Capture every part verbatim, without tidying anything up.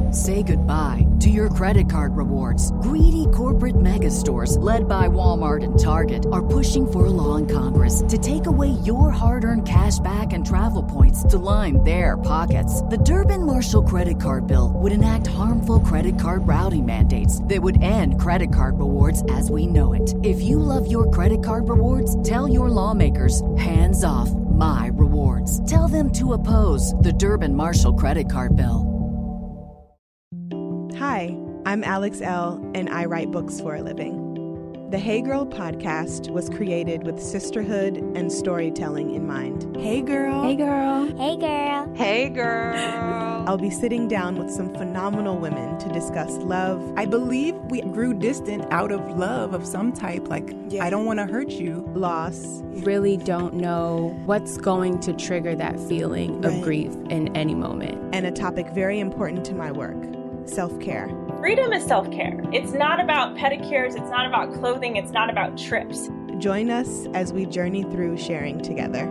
Say goodbye to your credit card rewards. Greedy corporate mega stores, led by Walmart and Target, are pushing for a law in Congress to take away your hard-earned cash back and travel points to line their pockets. The Durbin-Marshall credit card bill would enact harmful credit card routing mandates that would end credit card rewards as we know it. If you love your credit card rewards, tell your lawmakers, hands off my rewards. Tell them to oppose the Durbin-Marshall credit card bill. Hi, I'm Alex Elle, and I write books for a living. The Hey Girl podcast was created with sisterhood and storytelling in mind. Hey girl. Hey girl. Hey girl. Hey girl. I'll be sitting down with some phenomenal women to discuss love. I believe we grew distant out of love of some type, like, yeah. I don't want to hurt you. Loss. Really don't know what's going to trigger that feeling right. of grief in any moment. And a topic very important to my work. Self-care. Freedom is self-care. It's not about pedicures. It's not about clothing. It's not about trips. Join us as we journey through sharing together.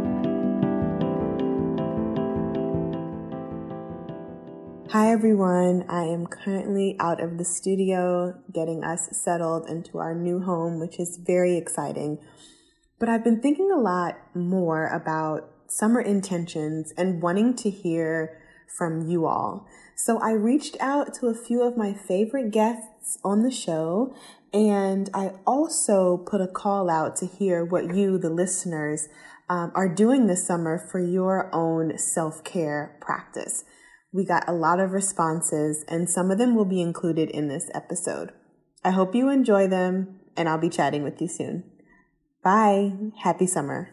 Hi everyone. I am currently out of the studio getting us settled into our new home, which is very exciting. But I've been thinking a lot more about summer intentions and wanting to hear from you all. So I reached out to a few of my favorite guests on the show, and I also put a call out to hear what you, the listeners, um, are doing this summer for your own self-care practice. We got a lot of responses, and some of them will be included in this episode. I hope you enjoy them, and I'll be chatting with you soon. Bye. Happy summer.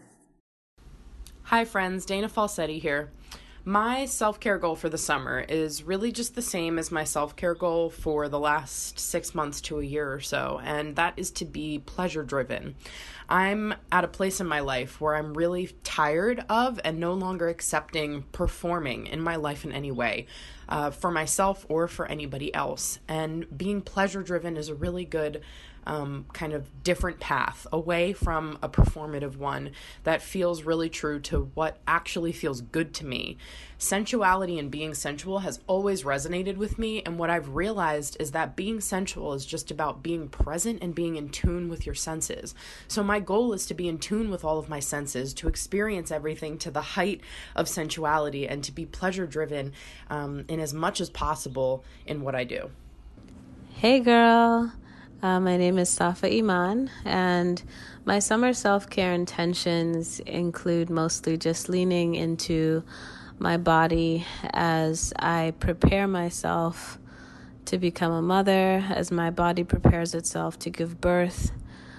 Hi friends, Dana Falsetti here. My self-care goal for the summer is really just the same as my self-care goal for the last six months to a year or so, and that is to be pleasure-driven. I'm at a place in my life where I'm really tired of and no longer accepting performing in my life in any way, uh, for myself or for anybody else. And being pleasure-driven is a really good Um, kind of different path away from a performative one that feels really true to what actually feels good to me. Sensuality and being sensual has always resonated with me, and what I've realized is that being sensual is just about being present and being in tune with your senses. So my goal is to be in tune with all of my senses, to experience everything to the height of sensuality, and to be pleasure-driven um, in as much as possible in what I do. Hey girl. Uh, my name is Safa Iman, and my summer self-care intentions include mostly just leaning into my body as I prepare myself to become a mother, as my body prepares itself to give birth.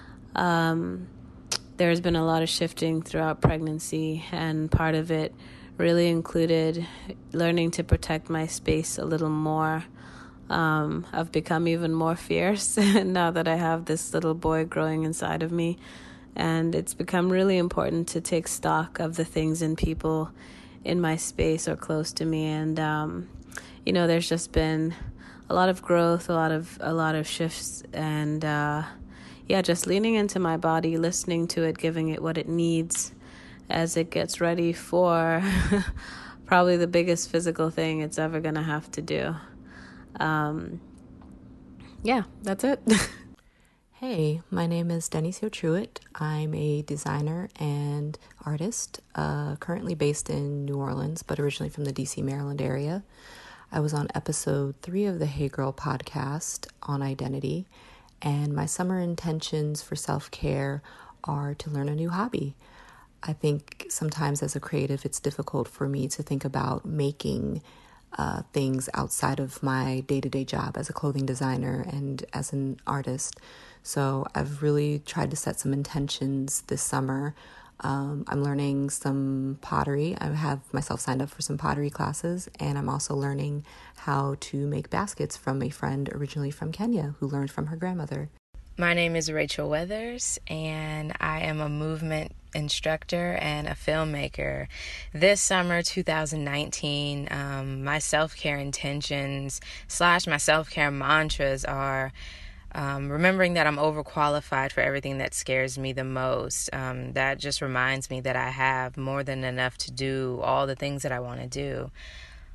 Um, there's been a lot of shifting throughout pregnancy, and part of it really included learning to protect my space a little more. Um, I've become even more fierce now that I have this little boy growing inside of me. And it's become really important to take stock of the things and people in my space or close to me. And, um, you know, there's just been a lot of growth, a lot of, a lot of shifts. And, uh, yeah, just leaning into my body, listening to it, giving it what it needs as it gets ready for probably the biggest physical thing it's ever going to have to do. Um, yeah, that's it. Hey, my name is Denisio Truitt. I'm a designer and artist, uh, currently based in New Orleans, but originally from the D C, Maryland area. I was on episode three of the Hey Girl podcast on identity, and my summer intentions for self-care are to learn a new hobby. I think sometimes as a creative, it's difficult for me to think about making Uh, things outside of my day-to-day job as a clothing designer and as an artist. So I've really tried to set some intentions this summer. Um, I'm learning some pottery. I have myself signed up for some pottery classes, and I'm also learning how to make baskets from a friend originally from Kenya who learned from her grandmother. My name is Rachel Weathers, and I am a movement instructor and a filmmaker. This summer, two thousand nineteen, um, my self-care intentions slash my self-care mantras are um, remembering that I'm overqualified for everything that scares me the most. Um, that just reminds me that I have more than enough to do all the things that I want to do.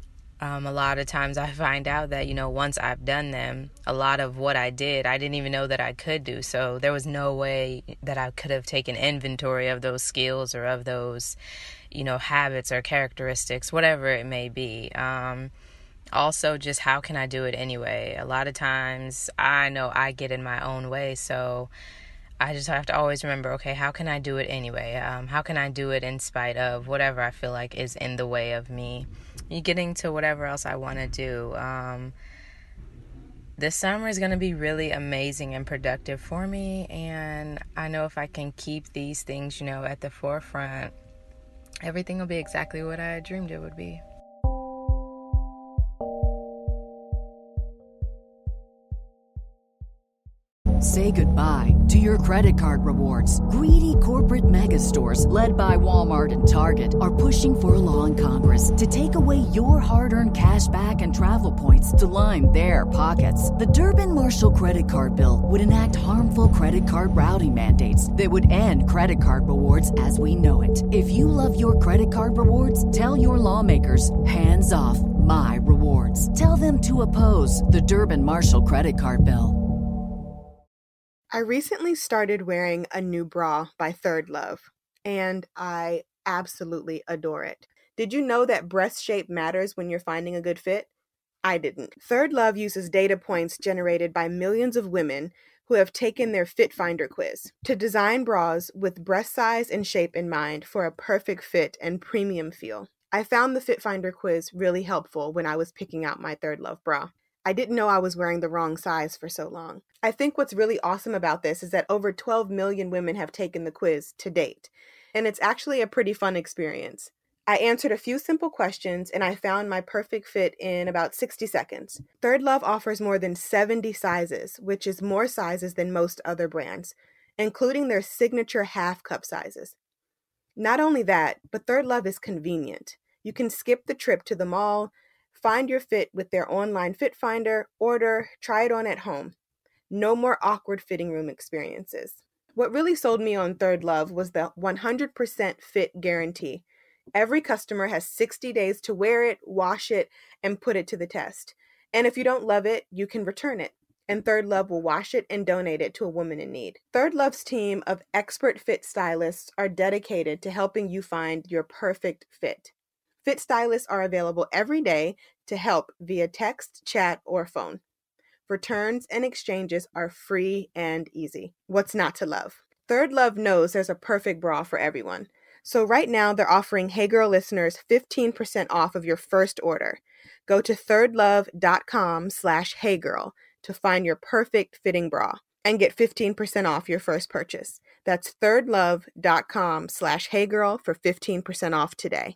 Um, a lot of times I find out that, you know, once I've done them, a lot of what I did, I didn't even know that I could do. So there was no way that I could have taken inventory of those skills or of those, you know, habits or characteristics, whatever it may be. Um, also, just how can I do it anyway? A lot of times I know I get in my own way. So I just have to always remember, okay, how can I do it anyway? Um, how can I do it in spite of whatever I feel like is in the way of me getting to whatever else I want to do? Um, this summer is going to be really amazing and productive for me. And I know if I can keep these things, you know, at the forefront, everything will be exactly what I dreamed it would be. Say goodbye to your credit card rewards. Greedy corporate mega stores, led by Walmart and Target, are pushing for a law in Congress to take away your hard-earned cash back and travel points to line their pockets. The Durbin-Marshall credit card bill would enact harmful credit card routing mandates that would end credit card rewards as we know it. If you love your credit card rewards, tell your lawmakers, hands off my rewards. Tell them to oppose the Durbin-Marshall credit card bill. I recently started wearing a new bra by Third Love, and I absolutely adore it. Did you know that breast shape matters when you're finding a good fit? I didn't. Third Love uses data points generated by millions of women who have taken their Fit Finder quiz to design bras with breast size and shape in mind for a perfect fit and premium feel. I found the Fit Finder quiz really helpful when I was picking out my Third Love bra. I didn't know I was wearing the wrong size for so long. I think what's really awesome about this is that over twelve million women have taken the quiz to date, and it's actually a pretty fun experience. I answered a few simple questions, and I found my perfect fit in about sixty seconds. Third Love offers more than seventy sizes, which is more sizes than most other brands, including their signature half cup sizes. Not only that, but Third Love is convenient. You can skip the trip to the mall, find your fit with their online fit finder, order, try it on at home. No more awkward fitting room experiences. What really sold me on Third Love was the one hundred percent fit guarantee. Every customer has sixty days to wear it, wash it, and put it to the test. And if you don't love it, you can return it. And Third Love will wash it and donate it to a woman in need. Third Love's team of expert fit stylists are dedicated to helping you find your perfect fit. Fit stylists are available every day to help via text, chat, or phone. Returns and exchanges are free and easy. What's not to love? Third Love knows there's a perfect bra for everyone. So right now they're offering Hey Girl listeners fifteen percent off of your first order. Go to thirdlove.com slash heygirl to find your perfect fitting bra and get fifteen percent off your first purchase. That's thirdlove.com slash heygirl for fifteen percent off today.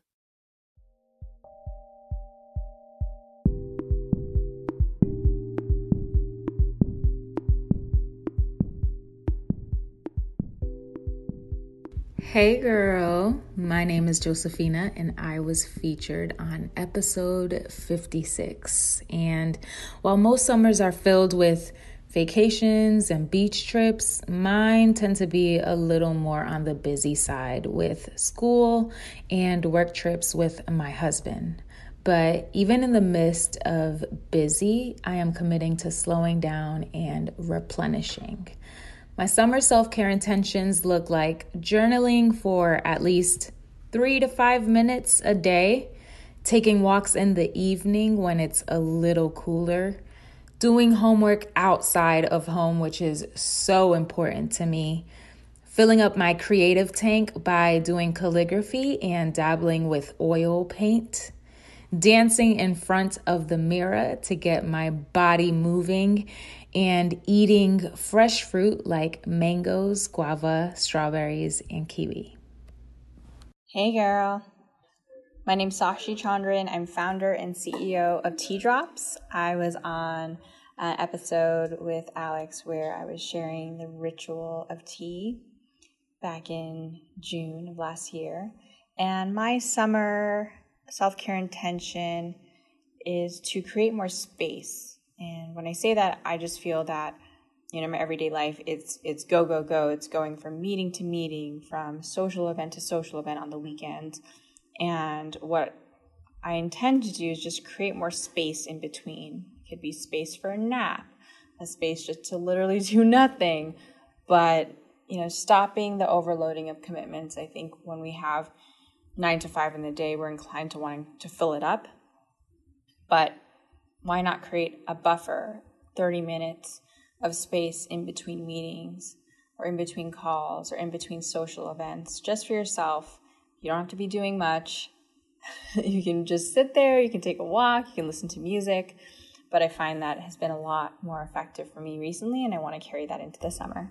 Hey girl, my name is Josephina and I was featured on episode fifty-six. And while most summers are filled with vacations and beach trips, mine tend to be a little more on the busy side with school and work trips with my husband. But even in the midst of busy, I am committing to slowing down and replenishing. My summer self-care intentions look like journaling for at least three to five minutes a day, taking walks in the evening when it's a little cooler, doing homework outside of home, which is so important to me, filling up my creative tank by doing calligraphy and dabbling with oil paint, dancing in front of the mirror to get my body moving, and eating fresh fruit like mangoes, guava, strawberries, and kiwi. Hey girl, my name's Sakshi Chandran. I'm founder and C E O of Tea Drops. I was on an episode with Alex where I was sharing the ritual of tea back in June of last year. And my summer self-care intention is to create more space. And when I say that, I just feel that, you know, my everyday life, it's it's go, go, go. It's going from meeting to meeting, from social event to social event on the weekend. And what I intend to do is just create more space in between. It could be space for a nap, a space just to literally do nothing. But, you know, stopping the overloading of commitments. I think when we have nine to five in the day, we're inclined to wanting to fill it up. But why not create a buffer, thirty minutes of space in between meetings or in between calls or in between social events, just for yourself. You don't have to be doing much. You can just sit there, you can take a walk, you can listen to music. But I find that has been a lot more effective for me recently, and I want to carry that into the summer.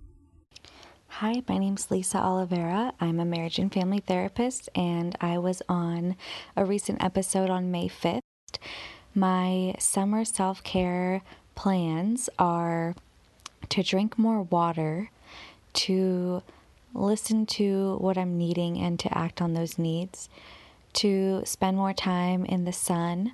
Hi, my name's Lisa Oliveira. I'm a marriage and family therapist, and I was on a recent episode on May fifth. My summer self-care plans are to drink more water, to listen to what I'm needing and to act on those needs, to spend more time in the sun,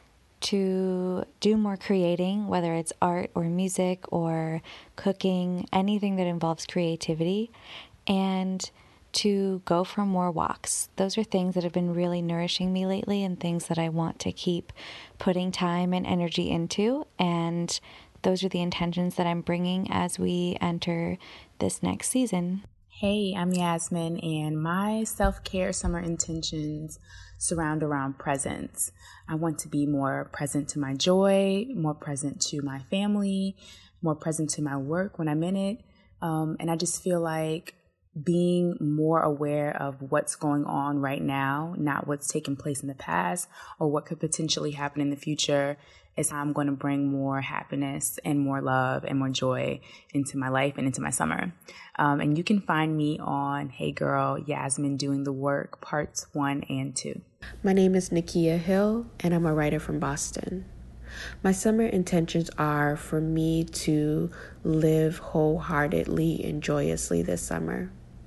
to do more creating, whether it's art or music or cooking, anything that involves creativity, and to go for more walks. Those are things that have been really nourishing me lately and things that I want to keep putting time and energy into. And those are the intentions that I'm bringing as we enter this next season. Hey, I'm Yasmin, and my self-care summer intentions surround around presence. I want to be more present to my joy, more present to my family, more present to my work when I'm in it. Um, and I just feel like being more aware of what's going on right now, not what's taken place in the past or what could potentially happen in the future, is how I'm going to bring more happiness and more love and more joy into my life and into my summer. Um, and you can find me on Hey Girl, Yasmin Doing the Work, parts one and two. My name is Nakia Hill, and I'm a writer from Boston. My summer intentions are for me to live wholeheartedly and joyously this summer.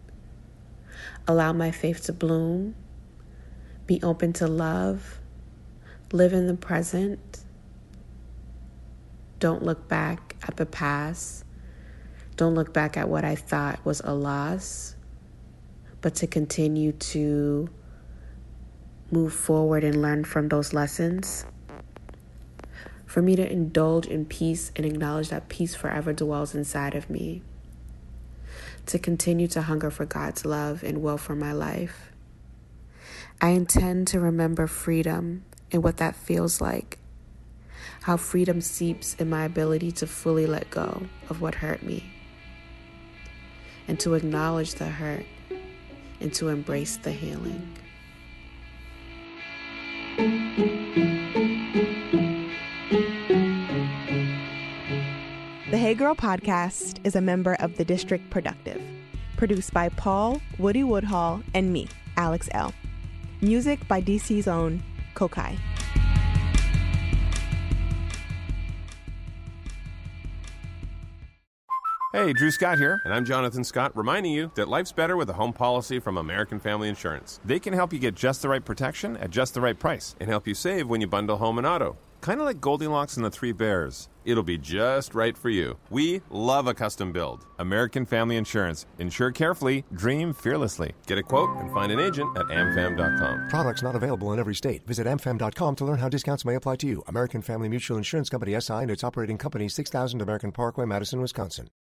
Allow my faith to bloom, be open to love, live in the present. Don't look back at the past. Don't look back at what I thought was a loss, but to continue to move forward and learn from those lessons. For me to indulge in peace and acknowledge that peace forever dwells inside of me. To continue to hunger for God's love and will for my life. I intend to remember freedom and what that feels like. How freedom seeps in my ability to fully let go of what hurt me. And to acknowledge the hurt and to embrace the healing. The Hey Girl podcast is a member of the District Productive, produced by Paul Woody Woodhall and me, Alex L. Music by D C's own Kokai. Hey, Drew Scott here, and I'm Jonathan Scott, reminding you that life's better with a home policy from American Family Insurance. They can help you get just the right protection at just the right price and help you save when you bundle home and auto. Kind of like Goldilocks and the Three Bears. It'll be just right for you. We love a custom build. American Family Insurance. Insure carefully, dream fearlessly. Get a quote and find an agent at am fam dot com. Products not available in every state. Visit am fam dot com to learn how discounts may apply to you. American Family Mutual Insurance Company, S I and its operating company, six thousand American Parkway, Madison, Wisconsin.